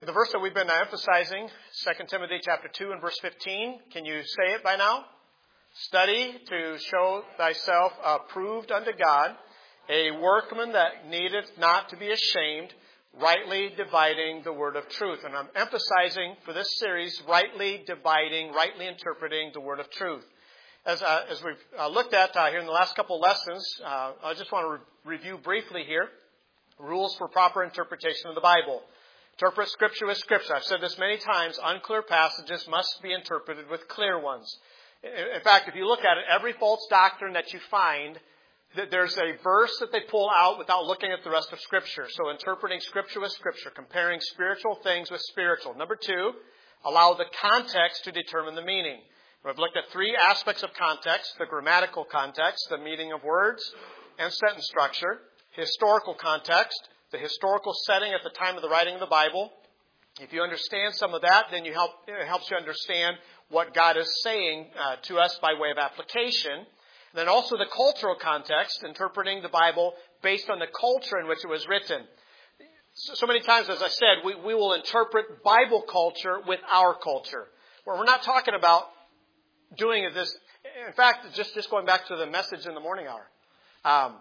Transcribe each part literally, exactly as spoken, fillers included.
The verse that we've been emphasizing, Second Timothy chapter two and verse fifteen. Can you say it by now? Study to show thyself approved unto God, a workman that needeth not to be ashamed, rightly dividing the word of truth. And I'm emphasizing for this series, rightly dividing, rightly interpreting the word of truth. As, uh, as we've uh, looked at uh, here in the last couple of lessons, uh, I just want to re- review briefly here rules for proper interpretation of the Bible. Interpret Scripture with Scripture. I've said this many times. Unclear passages must be interpreted with clear ones. In fact, if you look at it, every false doctrine that you find, there's a verse that they pull out without looking at the rest of Scripture. So interpreting Scripture with Scripture, comparing spiritual things with spiritual. Number two, allow the context to determine the meaning. We've looked at three aspects of context: the grammatical context, the meaning of words and sentence structure; historical context, the historical setting at the time of the writing of the Bible. If you understand some of that, then you help, it helps you understand what God is saying uh, to us by way of application. And then also the cultural context, interpreting the Bible based on the culture in which it was written. So, so many times, as I said, we, we will interpret Bible culture with our culture. Where we're not talking about doing this. In fact, just, just going back to the message in the morning hour. Um,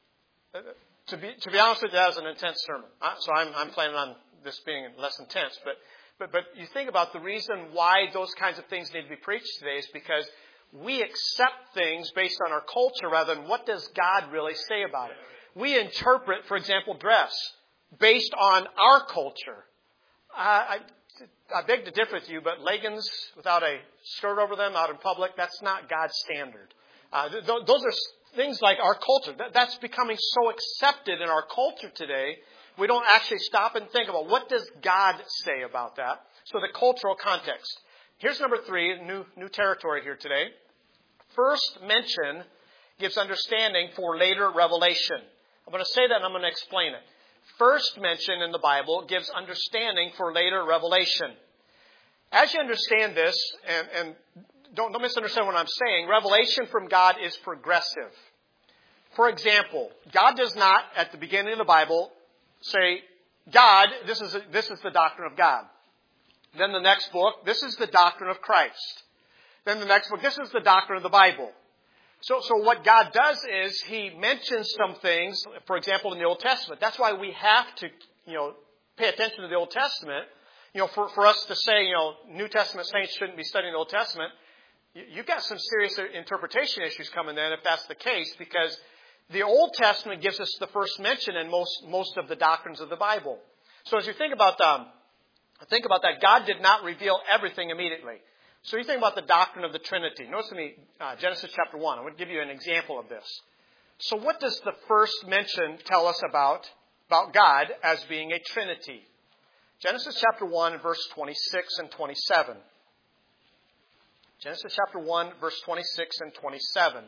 To be to be honest with you, that was an intense sermon. So I'm I'm planning on this being less intense. But but but you think about the reason why those kinds of things need to be preached today is because we accept things based on our culture rather than what does God really say about it. We interpret, for example, dress based on our culture. Uh, I I beg to differ with you, but leggings without a skirt over them out in public, that's not God's standard. Uh, th- those are things like our culture. That's becoming so accepted in our culture today, we don't actually stop and think about what does God say about that. So the cultural context. Here's number three, new, new territory here today. First mention gives understanding for later revelation. I'm going to say that and I'm going to explain it. First mention in the Bible gives understanding for later revelation. As you understand this, and, and Don't, don't misunderstand what I'm saying. Revelation from God is progressive. For example, God does not, at the beginning of the Bible, say, God, this is, this is the doctrine of God. Then the next book, this is the doctrine of Christ. Then the next book, this is the doctrine of the Bible. So, so what God does is He mentions some things, for example, in the Old Testament. That's why we have to, you know, pay attention to the Old Testament. You know, for, for us to say, you know, New Testament saints shouldn't be studying the Old Testament, you've got some serious interpretation issues coming then if that's the case, because the Old Testament gives us the first mention in most most of the doctrines of the Bible. So as you think about um, think about that, God did not reveal everything immediately. So you think about the doctrine of the Trinity. Notice with me uh, Genesis chapter one. I want to give you an example of this. So what does the first mention tell us about, about God as being a Trinity? Genesis chapter one, verse twenty-six and twenty-seven. Genesis chapter one, verse twenty-six and twenty-seven.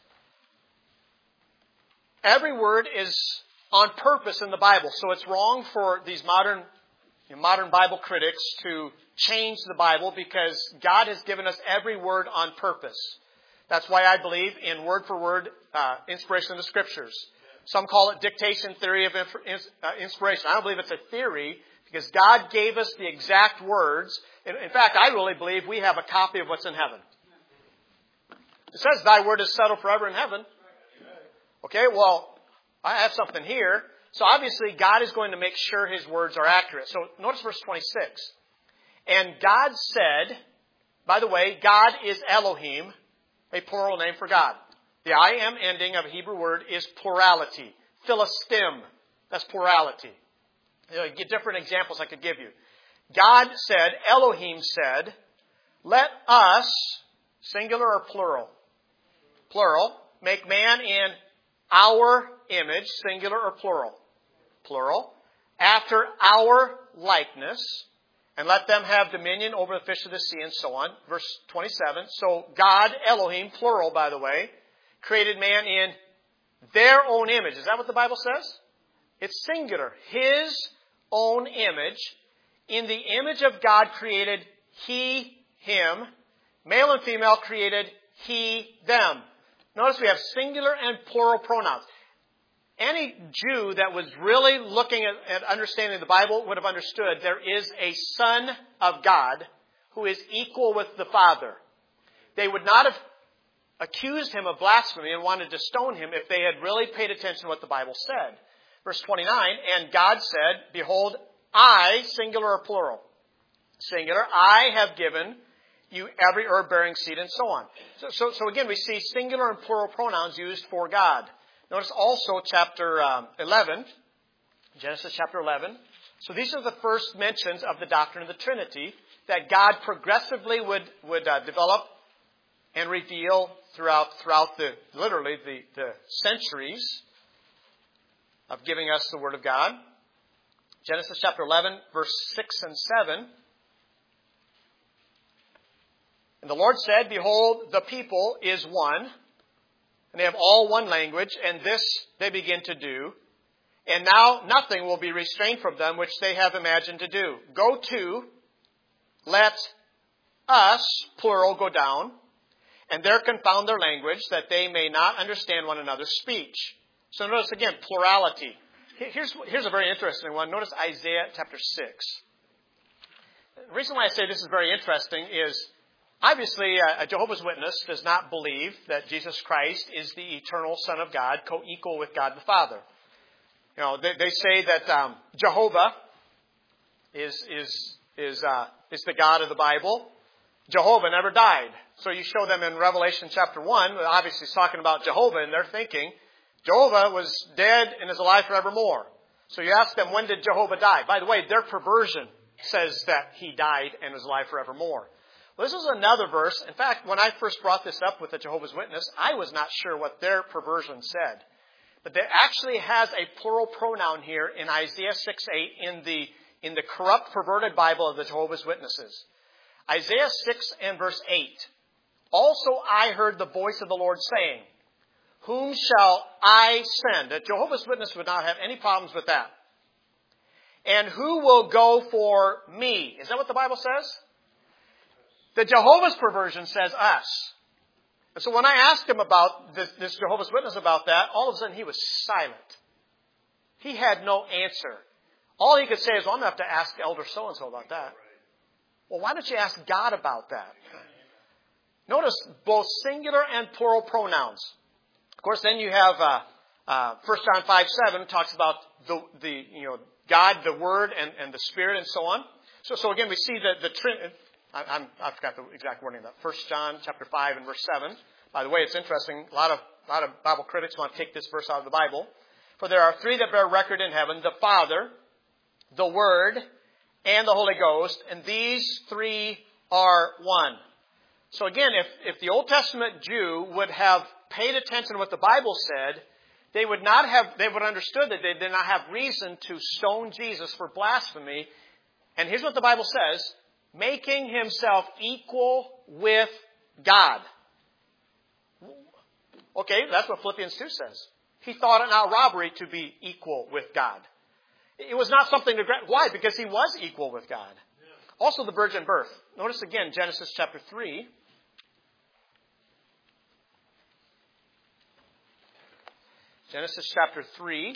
Every word is on purpose in the Bible, so it's wrong for these modern, you know, modern Bible critics to change the Bible because God has given us every word on purpose. That's why I believe in word-for-word uh, inspiration of the Scriptures. Some call it dictation theory of inspiration. I don't believe it's a theory because God gave us the exact words. In fact, I really believe we have a copy of what's in heaven. It says, thy word is settled forever in heaven. Okay, well, I have something here. So obviously, God is going to make sure His words are accurate. So notice verse twenty-six. And God said, by the way, God is Elohim, a plural name for God. The I am ending of a Hebrew word is plurality. Philistim, that's plurality. You know, get different examples I could give you. God said, Elohim said, let us, singular or plural? Plural. Make man in our image, singular or plural? Plural. After our likeness, and let them have dominion over the fish of the sea and so on. Verse twenty-seven. So God, Elohim, plural by the way, created man in their own image. Is that what the Bible says? It's singular. His own image. In the image of God created He, him. Male and female created He, them. Notice we have singular and plural pronouns. any Jew that was really looking at, at understanding the Bible would have understood there is a Son of God who is equal with the Father. They would not have accused him of blasphemy and wanted to stone him if they had really paid attention to what the Bible said. Verse twenty-nine, and God said, behold, I, singular or plural, singular, I have given you every herb-bearing seed, and so on. So, so, so again, we see singular and plural pronouns used for God. Notice also chapter um, eleven, Genesis chapter eleven. So these are the first mentions of the doctrine of the Trinity that God progressively would, would uh, develop and reveal throughout, throughout the, literally, the, the centuries of giving us the Word of God. Genesis chapter eleven, verse six and seven. And the Lord said, behold, the people is one, and they have all one language, and this they begin to do. And now nothing will be restrained from them which they have imagined to do. Go to, let us, plural, go down, and there confound their language, that they may not understand one another's speech. So notice again, plurality. Here's, here's a very interesting one. Notice Isaiah chapter six. The reason why I say this is very interesting is, obviously, a Jehovah's Witness does not believe that Jesus Christ is the eternal Son of God, co-equal with God the Father. You know, they, they say that um, Jehovah is is is uh, is the God of the Bible. Jehovah never died. So you show them in Revelation chapter one, obviously it's talking about Jehovah, and they're thinking Jehovah was dead and is alive forevermore. So you ask them, when did Jehovah die? By the way, their perversion says that he died and is alive forevermore. Well, this is another verse. In fact, when I first brought this up with the Jehovah's Witness, I was not sure what their perversion said. But there actually has a plural pronoun here in Isaiah six eight in the, in the corrupt, perverted Bible of the Jehovah's Witnesses. Isaiah six and verse eight. Also I heard the voice of the Lord saying, whom shall I send? A Jehovah's Witness would not have any problems with that. And who will go for me? Is that what the Bible says? The Jehovah's perversion says us. And so when I asked him about this, this Jehovah's Witness about that, all of a sudden he was silent. He had no answer. All he could say is, well, I'm going to have to ask Elder so-and-so about that. Well, why don't you ask God about that? Notice both singular and plural pronouns. Of course, then you have uh, uh, First John five seven talks about the, the you know God, the Word, and, and the Spirit, and so on. So, so again, we see the the Trinity. I, I'm, I forgot the exact wording of that. First John chapter five and verse seven. By the way, it's interesting. A lot of a lot of Bible critics want to take this verse out of the Bible. For there are three that bear record in heaven: the Father, the Word, and the Holy Ghost, and these three are one. So again, if, if the Old Testament Jew would have paid attention to what the Bible said, they would not have, they would have understood that they did not have reason to stone Jesus for blasphemy. And here's what the Bible says, making himself equal with God. Okay, that's what Philippians two says. He thought it not robbery to be equal with God. It was not something to grant. Why? Because he was equal with God. Also the virgin birth. Notice again Genesis chapter three. Genesis chapter three.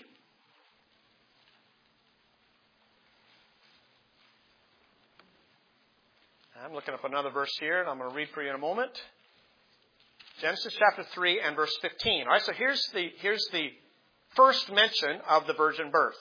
I'm looking up another verse here, and I'm going to read for you in a moment. Genesis chapter three and verse fifteen. All right, so here's the, here's the first mention of the virgin birth.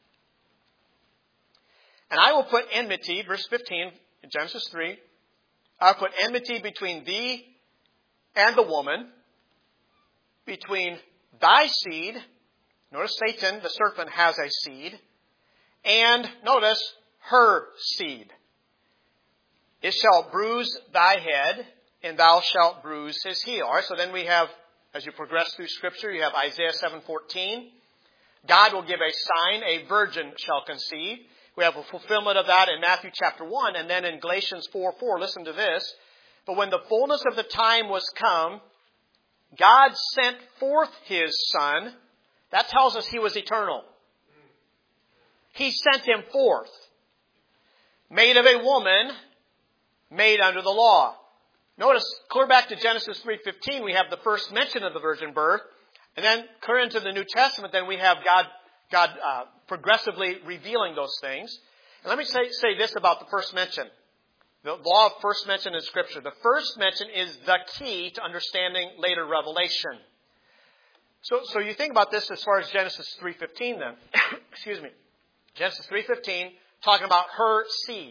And I will put enmity, verse fifteen, in Genesis three, I'll put enmity between thee and the woman, between thy seed, notice Satan, the serpent, has a seed, and notice her seed. It shall bruise thy head, and thou shalt bruise his heel. All right, so then we have, as you progress through Scripture, you have Isaiah seven fourteen. God will give a sign, a virgin shall conceive. We have a fulfillment of that in Matthew chapter one, and then in Galatians four four, listen to this. But when the fullness of the time was come, God sent forth his Son. That tells us he was eternal. He sent him forth. Made of a woman, made under the law. Notice, clear back to Genesis three fifteen, we have the first mention of the virgin birth. And then, clear into the New Testament, then we have God, God uh, progressively revealing those things. And let me say, say this about the first mention. The law of first mention in Scripture. The first mention is the key to understanding later revelation. So, so you think about this as far as Genesis three fifteen then. Excuse me. Genesis three fifteen, talking about her seed.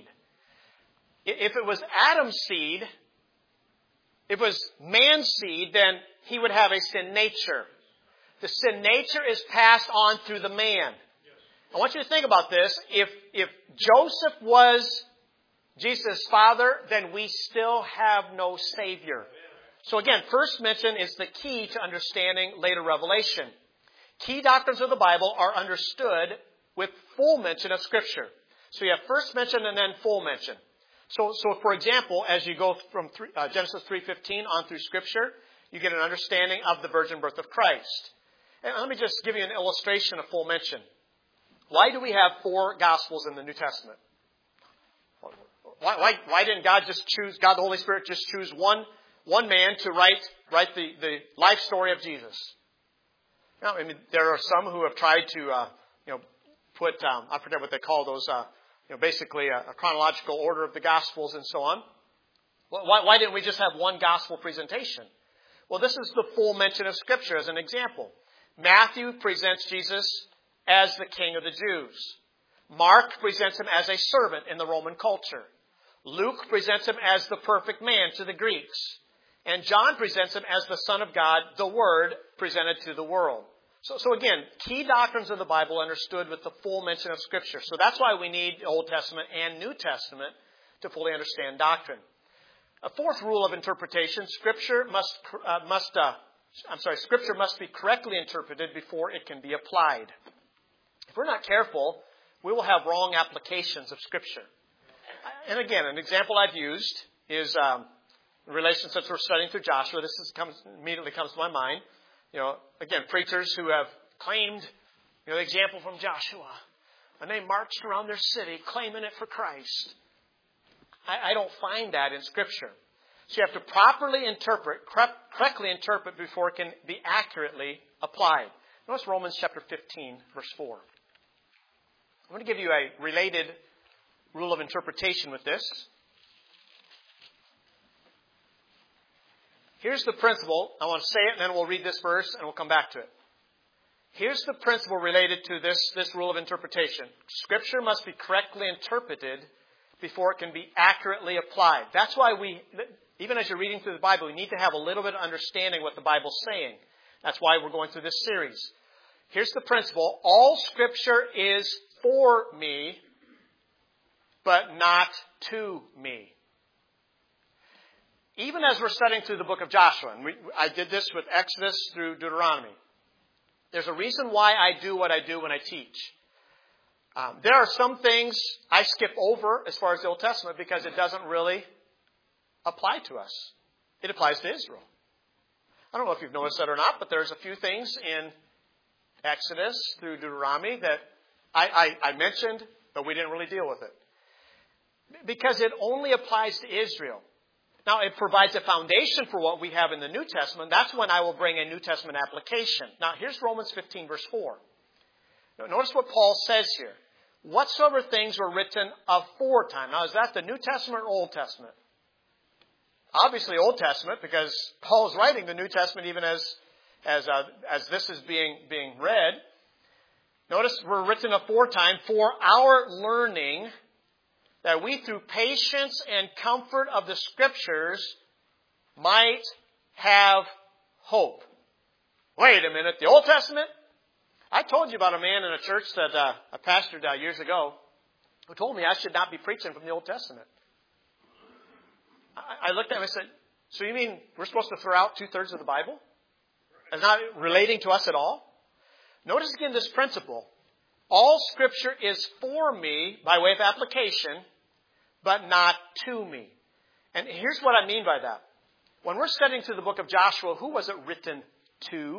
If it was Adam's seed, if it was man's seed, then he would have a sin nature. The sin nature is passed on through the man. I want you to think about this. If, if Joseph was Jesus' father, then we still have no Savior. So again, first mention is the key to understanding later revelation. Key doctrines of the Bible are understood with full mention of Scripture. So you have first mention and then full mention. So, so for example, as you go from three, uh, Genesis three fifteen on through Scripture, you get an understanding of the virgin birth of Christ. And let me just give you an illustration of full mention. Why do we have four Gospels in the New Testament? Why, why, why didn't God just choose, God the Holy Spirit just choose one, one man to write, write the, the life story of Jesus? Now, I mean, there are some who have tried to, uh, you know, put, um, I forget what they call those, uh, you know, basically a, a chronological order of the Gospels and so on. Why, why didn't we just have one Gospel presentation? Well, this is the full mention of Scripture as an example. Matthew presents Jesus as the King of the Jews. Mark presents him as a servant in the Roman culture. Luke presents him as the perfect man to the Greeks. And John presents him as the Son of God, the Word, presented to the world. So, so again, key doctrines of the Bible understood with the full mention of Scripture. So that's why we need Old Testament and New Testament to fully understand doctrine. A fourth rule of interpretation: Scripture must uh, must uh, I'm sorry, Scripture must be correctly interpreted before it can be applied. If we're not careful, we will have wrong applications of Scripture. And again, an example I've used is um, in relation, since we're studying through Joshua. This is, comes, immediately comes to my mind. You know, again, preachers who have claimed, you know, the example from Joshua, and they marched around their city claiming it for Christ. I, I don't find that in Scripture. So you have to properly interpret, correctly interpret before it can be accurately applied. Notice Romans chapter fifteen, verse four. I'm going to give you a related rule of interpretation with this. Here's the principle. I want to say it, and then we'll read this verse, and we'll come back to it. Here's the principle related to this, this rule of interpretation. Scripture must be correctly interpreted before it can be accurately applied. That's why we, even as you're reading through the Bible, you need to have a little bit of understanding what the Bible's saying. That's why we're going through this series. Here's the principle. All Scripture is for me, but not to me. Even as we're studying through the book of Joshua, and we, I did this with Exodus through Deuteronomy, there's a reason why I do what I do when I teach. Um, there are some things I skip over as far as the Old Testament because it doesn't really apply to us. It applies to Israel. I don't know if you've noticed that or not, but there's a few things in Exodus through Deuteronomy that I, I, I mentioned, but we didn't really deal with it. Because it only applies to Israel. Now, it provides a foundation for what we have in the New Testament. That's when I will bring a New Testament application. Now, here's Romans fifteen, verse four. Now, notice what Paul says here. Whatsoever things were written aforetime. Now, is that the New Testament or Old Testament? Obviously, Old Testament, because Paul is writing the New Testament even as as uh, as this is being being read. Notice we're written aforetime for our learning, that we through patience and comfort of the Scriptures might have hope. Wait a minute, the Old Testament? I told you about a man in a church that uh, I pastored uh, years ago who told me I should not be preaching from the Old Testament. I, I looked at him and said, so you mean we're supposed to throw out two-thirds of the Bible? It's not relating to us at all? Notice again this principle. All Scripture is for me by way of application, but not to me. And here's what I mean by that. When we're studying through the book of Joshua, who was it written to?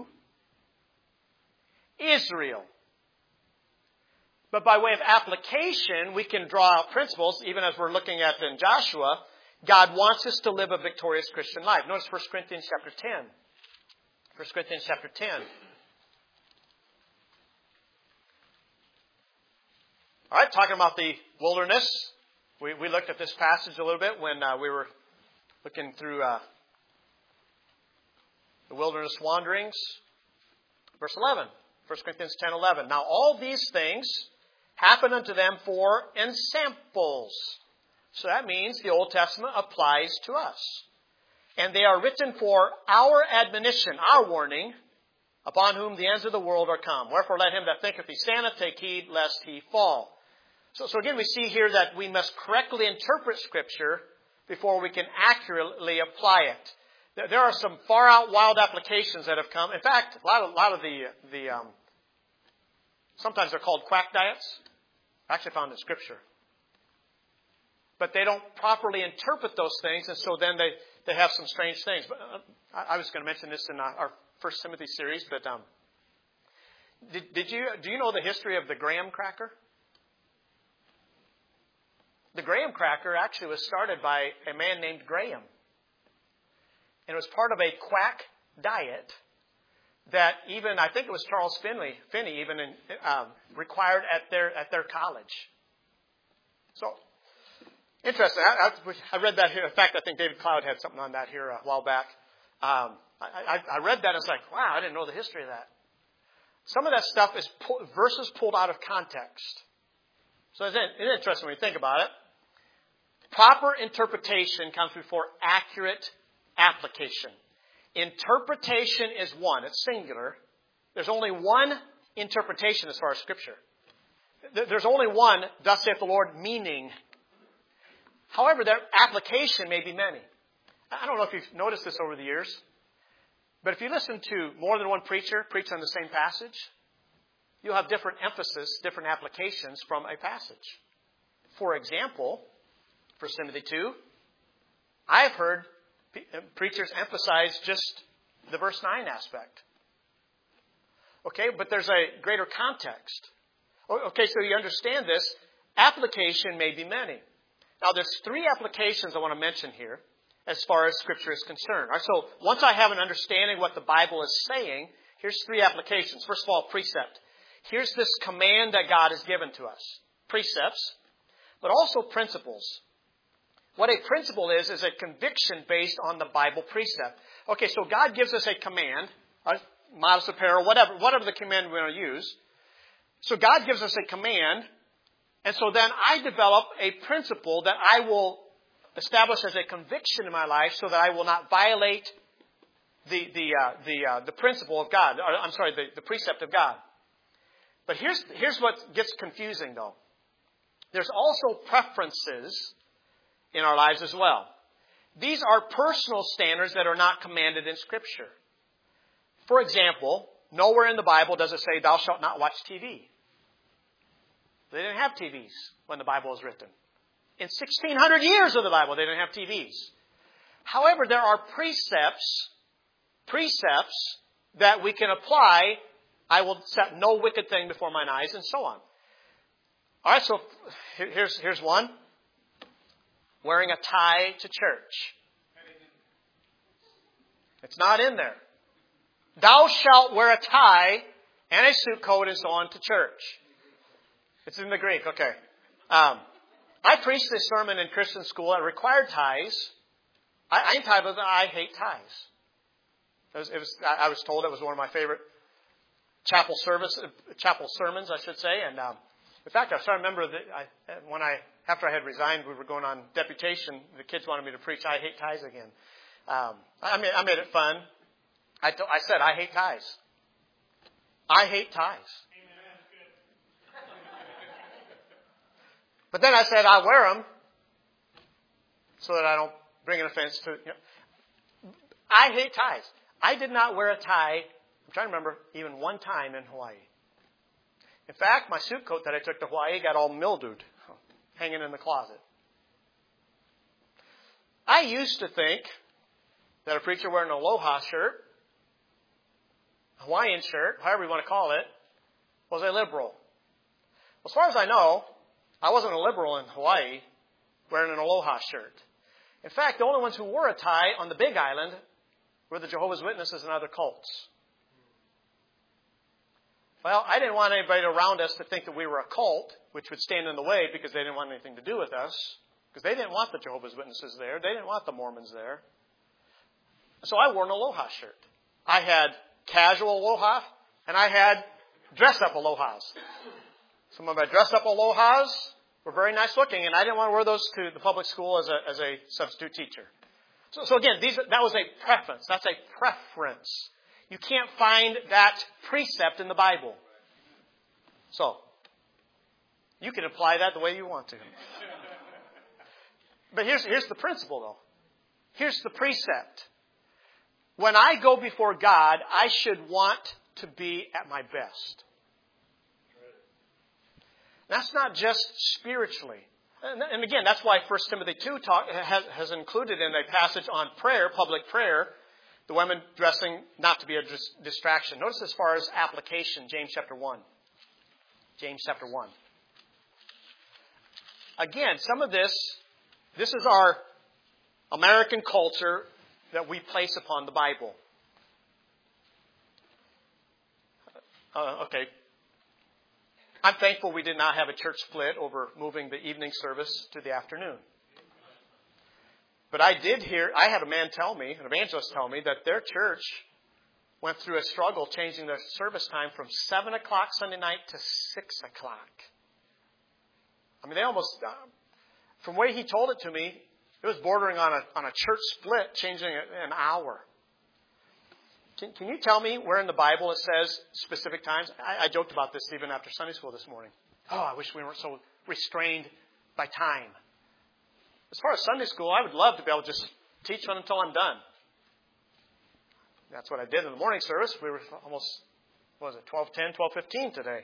Israel. But by way of application, we can draw out principles, even as we're looking at in Joshua. God wants us to live a victorious Christian life. Notice First Corinthians chapter ten. First Corinthians chapter ten. All right, talking about the wilderness. We, we looked at this passage a little bit when uh, we were looking through uh, the wilderness wanderings. Verse eleven, First Corinthians ten eleven. Now all these things happen unto them for ensamples. So that means the Old Testament applies to us. And they are written for our admonition, our warning, upon whom the ends of the world are come. Wherefore let him that thinketh he standeth take heed lest he fall. So, so again, we see here that we must correctly interpret Scripture before we can accurately apply it. There, there are some far out wild applications that have come. In fact, a lot of, a lot of the, the um, sometimes they're called quack diets. Actually found in Scripture. But they don't properly interpret those things, and so then they, they have some strange things. But uh, I, I was going to mention this in our First Timothy series, but um, did, did you do you know the history of the graham cracker? The graham cracker actually was started by a man named Graham. And it was part of a quack diet that even, I think it was Charles Finney, Finney even in, um, required at their at their college. So, interesting. I, I, I read that here. In fact, I think David Cloud had something on that here a while back. Um, I, I, I read that and it's like, wow, I didn't know the history of that. Some of that stuff is pull, verses pulled out of context. So it's interesting when you think about it. Proper interpretation comes before accurate application. Interpretation is one. It's singular. There's only one interpretation as far as Scripture. There's only one, thus saith the Lord, meaning. However, their application may be many. I don't know if you've noticed this over the years, but if you listen to more than one preacher preach on the same passage, you'll have different emphasis, different applications from a passage. For example, First Timothy two, I've heard preachers emphasize just the verse nine aspect. Okay, but there's a greater context. Okay, so you understand this. Application may be many. Now, there's three applications I want to mention here as far as Scripture is concerned. All right, so once I have an understanding of what the Bible is saying, here's three applications. First of all, precept. Here's this command that God has given to us. Precepts, but also principles. What a principle is, is a conviction based on the Bible precept. Okay, so God gives us a command, a modest apparel, whatever, whatever the command we're going to use. So God gives us a command, and so then I develop a principle that I will establish as a conviction in my life so that I will not violate the the uh, the uh, the principle of God. Or, I'm sorry, the, the precept of God. But here's here's what gets confusing, though. There's also preferences in our lives as well. These are personal standards that are not commanded in Scripture. For example, nowhere in the Bible does it say, thou shalt not watch T V. They didn't have T Vs when the Bible was written. In sixteen hundred years of the Bible, they didn't have T Vs. However, there are precepts, precepts that we can apply. I will set no wicked thing before mine eyes, and so on. All right, so here's, here's one. Wearing a tie to church. It's not in there. Thou shalt wear a tie and a suit coat and so on to church. It's in the Greek, okay. Um, I preached this sermon in Christian school. I required ties. I, I entitled it, I hate ties. It was, it was, I was told it was one of my favorite chapel service, chapel sermons, I should say. And um, in fact, I started to remember that I, when I, after I had resigned, we were going on deputation. The kids wanted me to preach, I hate ties again. Um, I made, I made it fun. I, t- I said, I hate ties. I hate ties. But then I said, I wear them so that I don't bring an offense to, you know. I hate ties. I did not wear a tie, I'm trying to remember, even one time in Hawaii. In fact, my suit coat that I took to Hawaii got all mildewed, hanging in the closet. I used to think that a preacher wearing an aloha shirt, Hawaiian shirt, however you want to call it, was a liberal. As far as I know, I wasn't a liberal in Hawaii wearing an aloha shirt. In fact, the only ones who wore a tie on the Big Island were the Jehovah's Witnesses and other cults. Well, I didn't want anybody around us to think that we were a cult, which would stand in the way because they didn't want anything to do with us. Because they didn't want the Jehovah's Witnesses there. They didn't want the Mormons there. So I wore an aloha shirt. I had casual aloha, and I had dress-up alohas. Some of my dress-up alohas were very nice looking, and I didn't want to wear those to the public school as a, as a substitute teacher. So, so again, these, that was a preference. That's a preference. You can't find that precept in the Bible. So, you can apply that the way you want to. But here's, here's the principle, though. Here's the precept. When I go before God, I should want to be at my best. That's not just spiritually. And, and again, that's why First Timothy two talk, has, has included in a passage on prayer, public prayer, the women dressing not to be a dis- distraction. Notice as far as application, James chapter one. James chapter one. Again, some of this, this is our American culture that we place upon the Bible. Uh, okay. I'm thankful we did not have a church split over moving the evening service to the afternoon. But I did hear, I had a man tell me, an evangelist tell me, that their church went through a struggle changing their service time from seven o'clock Sunday night to six o'clock. I mean, they almost, uh, from the way he told it to me, it was bordering on a on a church split, changing it an hour. Can, can you tell me where in the Bible it says specific times? I, I joked about this even after Sunday school this morning. Oh, I wish we weren't so restrained by time. As far as Sunday school, I would love to be able to just teach one until I'm done. That's what I did in the morning service. We were almost, what was it, twelve ten, twelve fifteen today.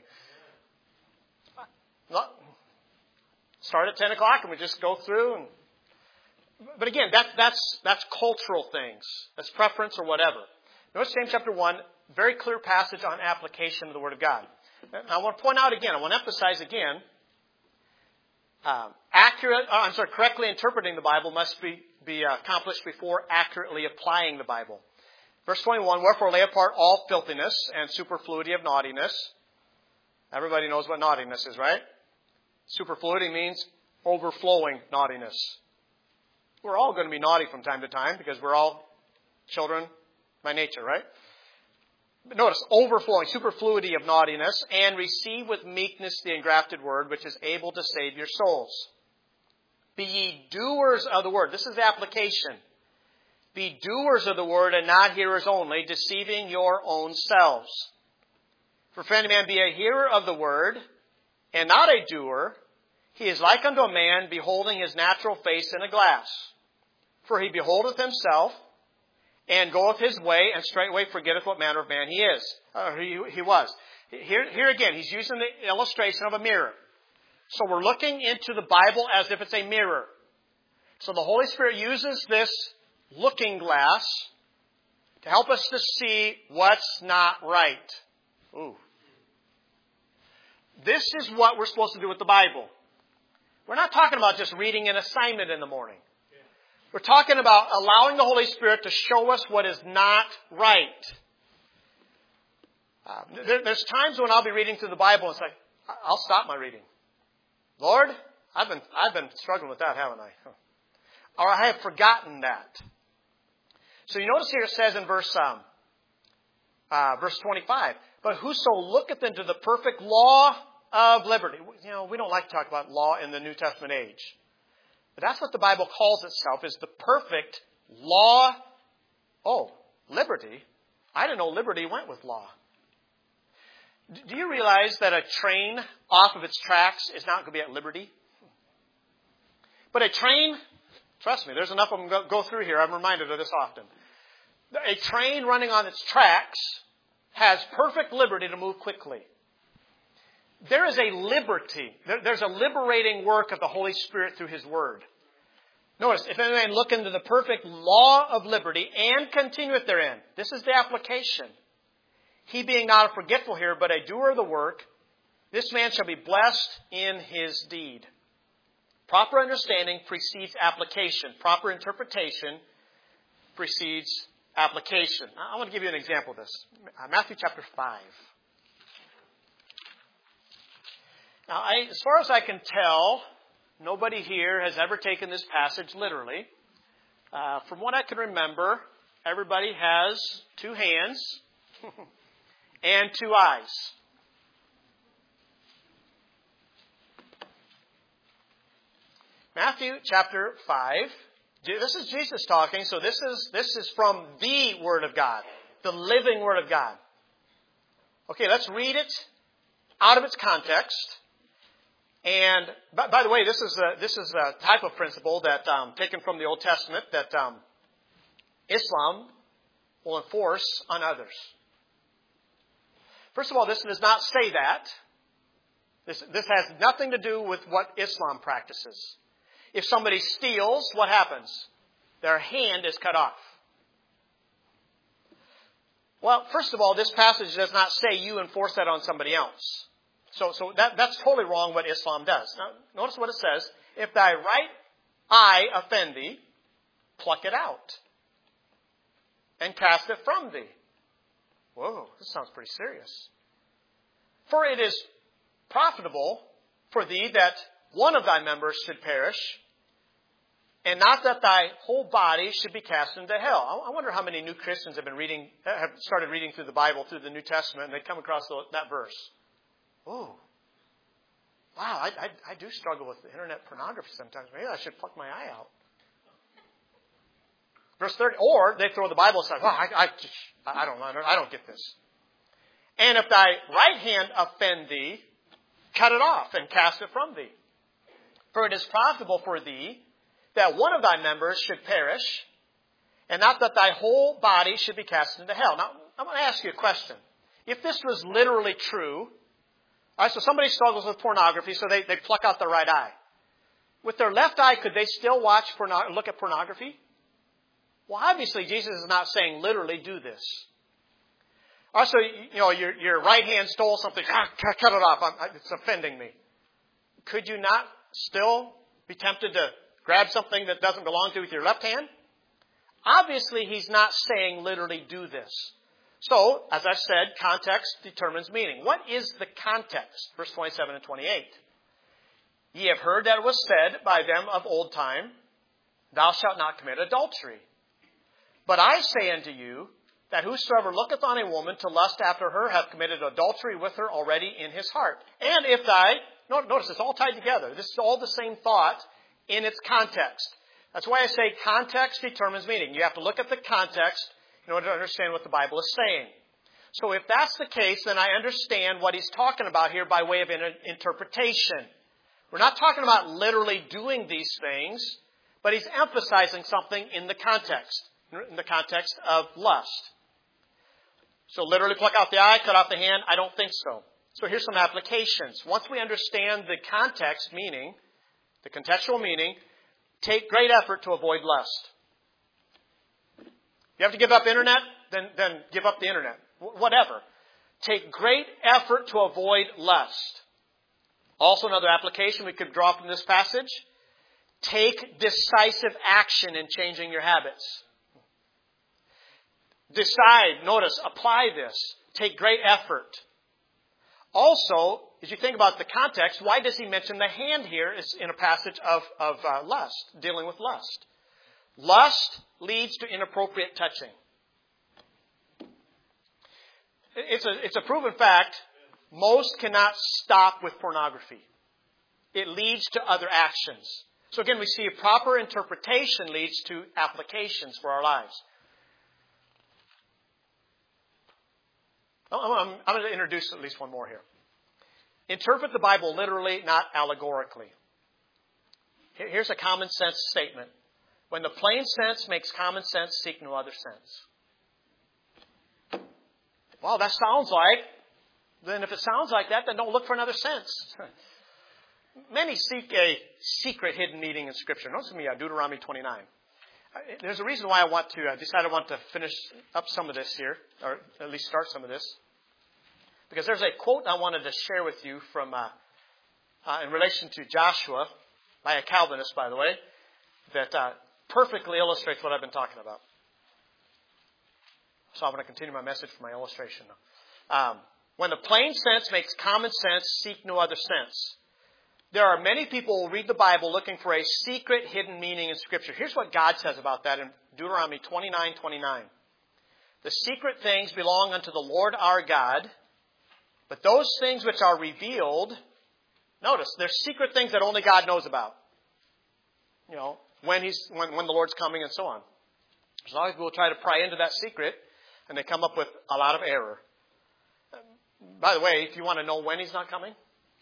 Start at ten o'clock and we just go through. And, but again, that, that's that's cultural things. That's preference or whatever. Notice James chapter one, very clear passage on application of the Word of God. And I want to point out again, I want to emphasize again, um, accurate, uh, I'm sorry, correctly interpreting the Bible must be, be uh, accomplished before accurately applying the Bible. Verse twenty-one, wherefore lay apart all filthiness and superfluity of naughtiness. Everybody knows what naughtiness is, right? Superfluity means overflowing naughtiness. We're all going to be naughty from time to time because we're all children by nature, right? But notice, overflowing, superfluity of naughtiness, and receive with meekness the engrafted word, which is able to save your souls. Be ye doers of the word. This is the application. Be doers of the word and not hearers only, deceiving your own selves. For if any man be a hearer of the word, and not a doer, he is like unto a man beholding his natural face in a glass. For he beholdeth himself, and goeth his way, and straightway forgetteth what manner of man he is. Uh, he, he was. Here, here again, he's using the illustration of a mirror. So we're looking into the Bible as if it's a mirror. So the Holy Spirit uses this looking glass to help us to see what's not right. Ooh. This is what we're supposed to do with the Bible. We're not talking about just reading an assignment in the morning. We're talking about allowing the Holy Spirit to show us what is not right. Uh, there, there's times when I'll be reading through the Bible and it's like, I'll stop my reading. Lord, I've been I've been struggling with that, haven't I? Or I have forgotten that. So you notice here it says in verse um, uh, verse twenty-five, but whoso looketh into the perfect law of liberty. You know, we don't like to talk about law in the New Testament age. But that's what the Bible calls itself, is the perfect law. Oh, liberty? I didn't know liberty went with law. Do you realize that a train off of its tracks is not going to be at liberty? But a train, trust me, there's enough of them go, go through here. I'm reminded of this often. A train running on its tracks has perfect liberty to move quickly. There is a liberty. There, there's a liberating work of the Holy Spirit through His Word. Notice, if any man look into the perfect law of liberty and continueth therein. This is the application. He being not a forgetful hearer, but a doer of the work, this man shall be blessed in his deed. Proper understanding precedes application. Proper interpretation precedes application. I want to give you an example of this. Matthew chapter five. Now, I, as far as I can tell, nobody here has ever taken this passage literally. Uh, from what I can remember, everybody has two hands and two eyes. Matthew chapter five. This is Jesus talking, so this is this is from the Word of God, the living Word of God. Okay, let's read it out of its context. And by, by the way, this is a, this is a type of principle that um, taken from the Old Testament that um, Islam will enforce on others. First of all, this does not say that. This this has nothing to do with what Islam practices. If somebody steals, what happens? Their hand is cut off. Well, first of all, this passage does not say you enforce that on somebody else. So, so that, that's totally wrong what Islam does. Now, notice what it says. If thy right eye offend thee, pluck it out and cast it from thee. Whoa, this sounds pretty serious. For it is profitable for thee that one of thy members should perish, and not that thy whole body should be cast into hell. I wonder how many new Christians have been reading, have started reading through the Bible, through the New Testament, and they come across that verse. Oh, wow, I, I, I do struggle with internet pornography sometimes. Maybe I should pluck my eye out. Verse thirty, or they throw the Bible aside. Well, I, I, I don't know, I don't get this. And if thy right hand offend thee, cut it off and cast it from thee. For it is profitable for thee that one of thy members should perish, and not that thy whole body should be cast into hell. Now, I'm going to ask you a question. If this was literally true, all right, so somebody struggles with pornography, so they, they pluck out their right eye. With their left eye, could they still watch porno- look at pornography? Well, obviously, Jesus is not saying literally do this. Also, you know, your, your right hand stole something. Ah, cut it off. I'm, it's offending me. Could you not still be tempted to grab something that doesn't belong to you with your left hand? Obviously, he's not saying literally do this. So, as I said, context determines meaning. What is the context? Verse twenty-seven and twenty-eight. Ye have heard that it was said by them of old time, thou shalt not commit adultery. But I say unto you, that whosoever looketh on a woman to lust after her hath committed adultery with her already in his heart. And if thy, notice it's all tied together. This is all the same thought in its context. That's why I say context determines meaning. You have to look at the context in order to understand what the Bible is saying. So if that's the case, then I understand what he's talking about here by way of interpretation. We're not talking about literally doing these things, but he's emphasizing something in the context, in the context of lust. So literally pluck out the eye, cut off the hand? I don't think so. So here's some applications. Once we understand the context meaning, the contextual meaning, take great effort to avoid lust. You have to give up internet? Then, then give up the internet. W- whatever. Take great effort to avoid lust. Also another application we could draw from this passage. Take decisive action in changing your habits. Decide, notice, apply this. Take great effort. Also, as you think about the context, why does he mention the hand here is in a passage of, of uh, lust, dealing with lust? Lust leads to inappropriate touching. It's a, it's a proven fact. Most cannot stop with pornography. It leads to other actions. So again, we see a proper interpretation leads to applications for our lives. I'm, I'm going to introduce at least one more here. Interpret the Bible literally, not allegorically. Here's a common sense statement. When the plain sense makes common sense, seek no other sense. Well, that sounds like, then if it sounds like that, then don't look for another sense. Many seek a secret hidden meaning in Scripture. Notice with me, uh, Deuteronomy twenty-nine. There's a reason why I want to, I decided I want to finish up some of this here, or at least start some of this. Because there's a quote I wanted to share with you from, uh, uh, in relation to Joshua, by a Calvinist, by the way, that uh, perfectly illustrates what I've been talking about. So I'm going to continue my message from my illustration now. Um, When the plain sense makes common sense, seek no other sense. There are many people who read the Bible looking for a secret hidden meaning in Scripture. Here's what God says about that in Deuteronomy twenty-nine twenty-nine. The secret things belong unto the Lord our God, but those things which are revealed, notice, there's secret things that only God knows about. You know, when he's when, when the Lord's coming and so on. So a lot of people try to pry into that secret, and they come up with a lot of error. By the way, if you want to know when he's not coming,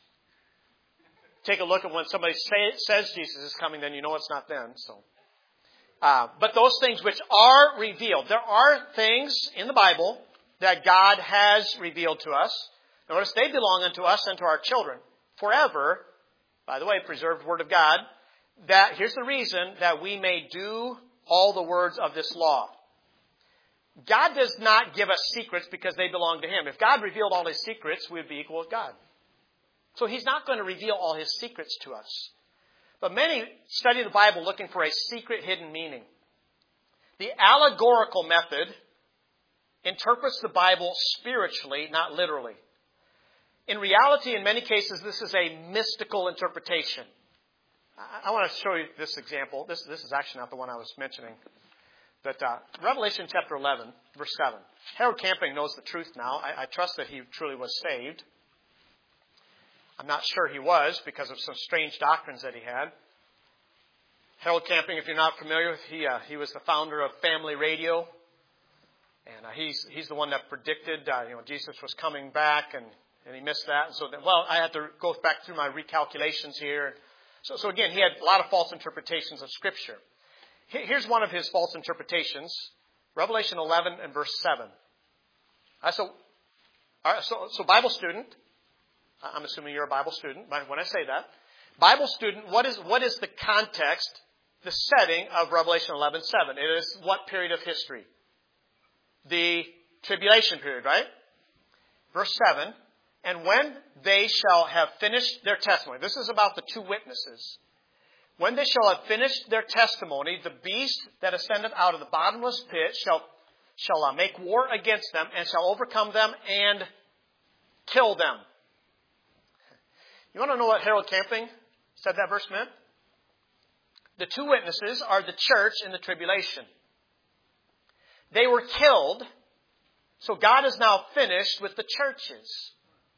take a look at when somebody say, says Jesus is coming, then you know it's not then. So, uh, but those things which are revealed. There are things in the Bible that God has revealed to us. Notice they belong unto us and to our children forever. By the way, preserved Word of God. That here's the reason, that we may do all the words of this law. God does not give us secrets because they belong to Him. If God revealed all His secrets, we would be equal with God. So He's not going to reveal all His secrets to us. But many study the Bible looking for a secret hidden meaning. The allegorical method interprets the Bible spiritually, not literally. In reality, in many cases, this is a mystical interpretation. I, I want to show you this example. This, this is actually not the one I was mentioning. But uh, Revelation chapter eleven, verse seven. Harold Camping knows the truth now. I, I trust that he truly was saved. I'm not sure he was because of some strange doctrines that he had. Harold Camping, if you're not familiar with, he uh, he was the founder of Family Radio, and uh, he's he's the one that predicted uh, you know Jesus was coming back, and, and he missed that. And so, then, well, I had to go back through my recalculations here. So, so again, he had a lot of false interpretations of Scripture. Here's one of his false interpretations, Revelation eleven and verse seven. Uh, so, uh, so, so Bible student. I'm assuming you're a Bible student when I say that. Bible student, what is what is the context, the setting of Revelation eleven seven? It is what period of history? The tribulation period, right? Verse seven, and when they shall have finished their testimony. This is about the two witnesses. When they shall have finished their testimony, the beast that ascended out of the bottomless pit shall, shall uh, make war against them and shall overcome them and kill them. You want to know what Harold Camping said that verse meant? The two witnesses are the church in the tribulation. They were killed, so God is now finished with the churches.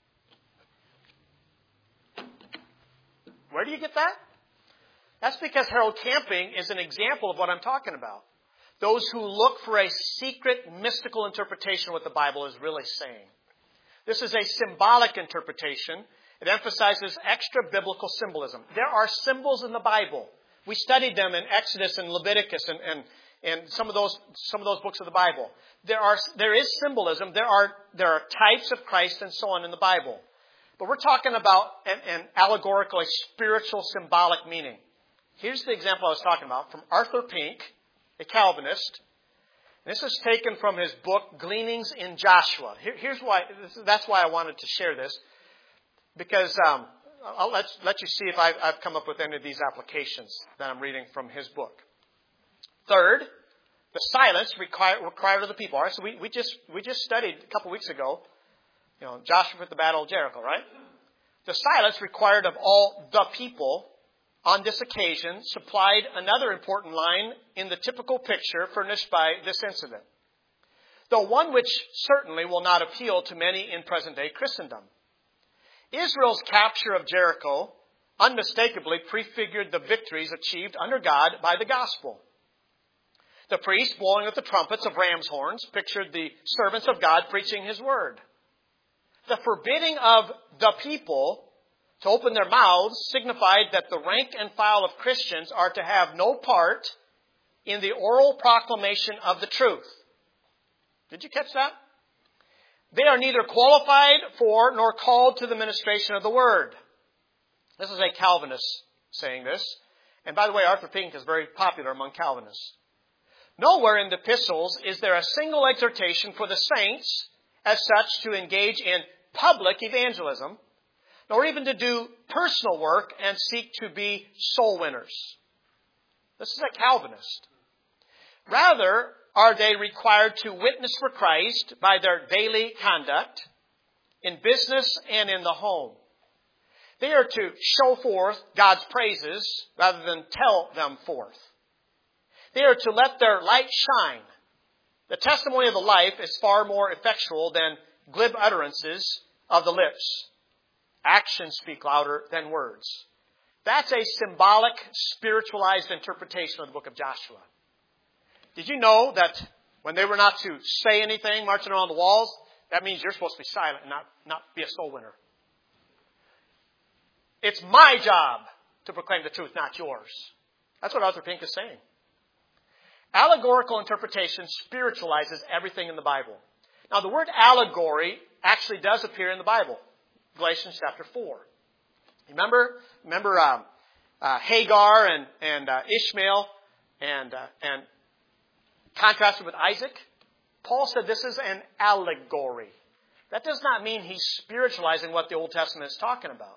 Where do you get that? That's because Harold Camping is an example of what I'm talking about. Those who look for a secret, mystical interpretation of what the Bible is really saying. This is a symbolic interpretation. It emphasizes extra biblical symbolism. There are symbols in the Bible. We studied them in Exodus and Leviticus and, and, and some of those some of those books of the Bible. There are there is symbolism. There are there are types of Christ and so on in the Bible. But we're talking about an, an allegorical, a spiritual, symbolic meaning. Here's the example I was talking about from Arthur Pink, a Calvinist. This is taken from his book, Gleanings in Joshua. Here, here's why. This, that's why I wanted to share this. Because um, I'll let, let you see if I've, I've come up with any of these applications that I'm reading from his book. Third, the silence required, required of the people. All right, so we, we just we just studied a couple weeks ago, you know, Joshua at the Battle of Jericho, right? The silence required of all the people on this occasion supplied another important line in the typical picture furnished by this incident, though one which certainly will not appeal to many in present-day Christendom. Israel's capture of Jericho unmistakably prefigured the victories achieved under God by the gospel. The priests blowing with the trumpets of ram's horns pictured the servants of God preaching His word. The forbidding of the people to open their mouths signified that the rank and file of Christians are to have no part in the oral proclamation of the truth. Did you catch that? They are neither qualified for nor called to the ministration of the word. This is a Calvinist saying this. And by the way, Arthur Pink is very popular among Calvinists. Nowhere in the epistles is there a single exhortation for the saints as such to engage in public evangelism, nor even to do personal work and seek to be soul winners. This is a Calvinist. Rather, are they required to witness for Christ by their daily conduct, in business, and in the home. They are to show forth God's praises rather than tell them forth. They are to let their light shine. The testimony of the life is far more effectual than glib utterances of the lips. Actions speak louder than words. That's a symbolic, spiritualized interpretation of the book of Joshua. Did you know that when they were not to say anything marching around the walls, that means you're supposed to be silent and not, not be a soul winner? It's my job to proclaim the truth, not yours. That's what Arthur Pink is saying. Allegorical interpretation spiritualizes everything in the Bible. Now, the word allegory actually does appear in the Bible. Galatians chapter four. Remember, remember um, uh, Hagar and, and uh, Ishmael and, uh, and contrasted with Isaac? Paul said this is an allegory. That does not mean he's spiritualizing what the Old Testament is talking about.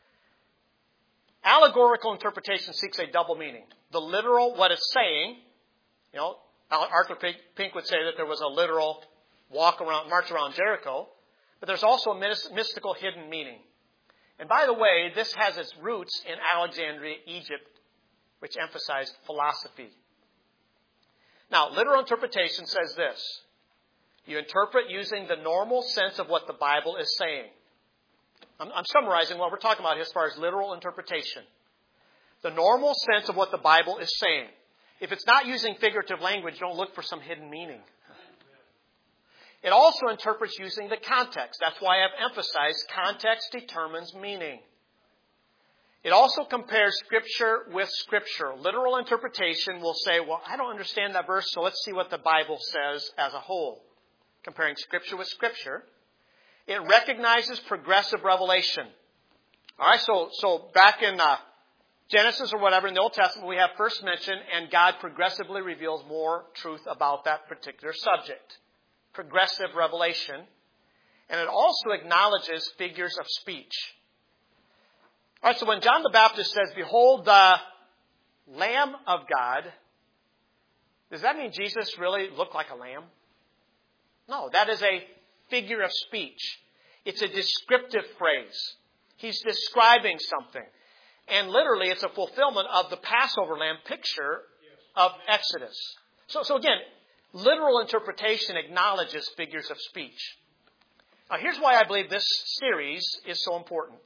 Allegorical interpretation seeks a double meaning. The literal, what it's saying, you know, Arthur Pink would say that there was a literal walk around, march around Jericho, but there's also a mystical hidden meaning. And by the way, this has its roots in Alexandria, Egypt, which emphasized philosophy. Now, literal interpretation says this. You interpret using the normal sense of what the Bible is saying. I'm, I'm summarizing what we're talking about as far as literal interpretation. The normal sense of what the Bible is saying. If it's not using figurative language, don't look for some hidden meaning. It also interprets using the context. That's why I've emphasized context determines meaning. It also compares Scripture with Scripture. Literal interpretation will say, well, I don't understand that verse, so let's see what the Bible says as a whole. Comparing Scripture with Scripture. It recognizes progressive revelation. All right, so so back in uh, Genesis or whatever in the Old Testament, we have first mention, and God progressively reveals more truth about that particular subject. Progressive revelation. And it also acknowledges figures of speech. All right, so when John the Baptist says, behold the Lamb of God, does that mean Jesus really looked like a lamb? No, that is a figure of speech. It's a descriptive phrase. He's describing something. And literally, it's a fulfillment of the Passover lamb picture of Exodus. So, so again, literal interpretation acknowledges figures of speech. Now, here's why I believe this series is so important.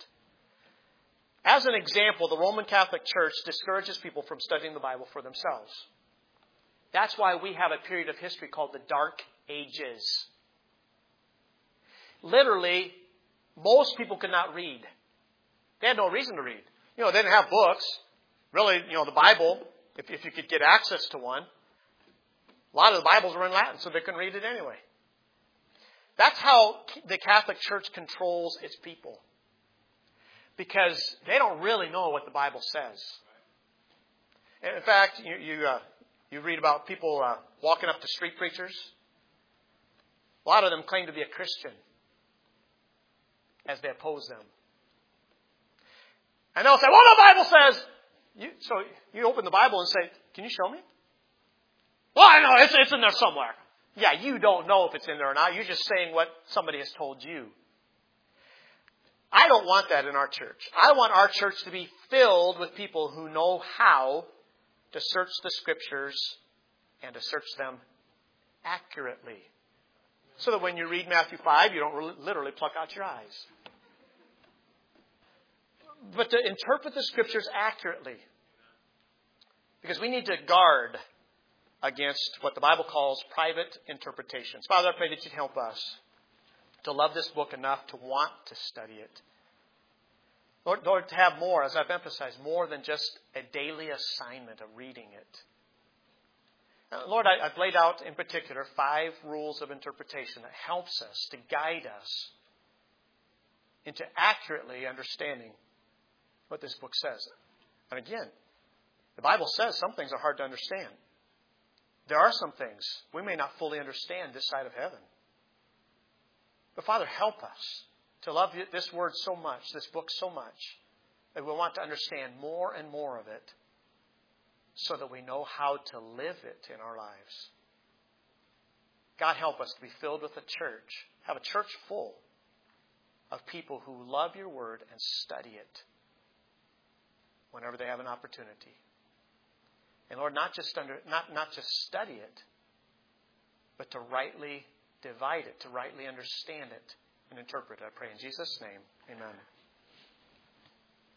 As an example, the Roman Catholic Church discourages people from studying the Bible for themselves. That's why we have a period of history called the Dark Ages. Literally, most people could not read. They had no reason to read. You know, they didn't have books. Really, you know, the Bible, if, if you could get access to one, a lot of the Bibles were in Latin, so they couldn't read it anyway. That's how the Catholic Church controls its people. Because they don't really know what the Bible says. In fact, you you, uh, you read about people uh, walking up to street preachers. A lot of them claim to be a Christian as they oppose them. And they'll say, well, the Bible says. You, so you open the Bible and say, can you show me? Well, I know, it's, it's in there somewhere. Yeah, you don't know if it's in there or not. You're just saying what somebody has told you. I don't want that in our church. I want our church to be filled with people who know how to search the Scriptures and to search them accurately. So that when you read Matthew five, you don't literally pluck out your eyes. But to interpret the Scriptures accurately. Because we need to guard against what the Bible calls private interpretations. Father, I pray that you'd help us to love this book enough to want to study it. Lord, Lord, to have more, as I've emphasized, more than just a daily assignment of reading it. Now, Lord, I, I've laid out in particular five rules of interpretation that helps us to guide us into accurately understanding what this book says. And again, the Bible says some things are hard to understand. There are some things we may not fully understand this side of heaven. But Father, help us to love this word so much, this book so much, that we want to understand more and more of it so that we know how to live it in our lives. God, help us to be filled with a church, have a church full of people who love your word and study it whenever they have an opportunity. And Lord, not just under, not, not just study it, but to rightly divide it, to rightly understand it and interpret it. I pray in Jesus' name. Amen.